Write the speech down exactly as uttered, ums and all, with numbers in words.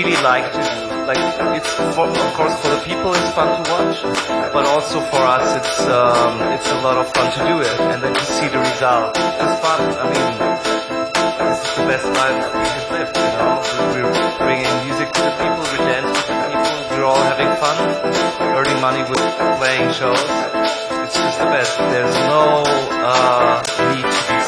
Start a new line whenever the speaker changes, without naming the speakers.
really like to do. Like, it's for, of course for the people it's fun to watch, but also for us it's um, it's a lot of fun to do it, and then to see the result. It's fun. I mean, this is the best life we can live. You know, we're bringing music to the people, we're dancing to the people, we're all having fun, earning money with playing shows. It's just the best. There's no uh, need to be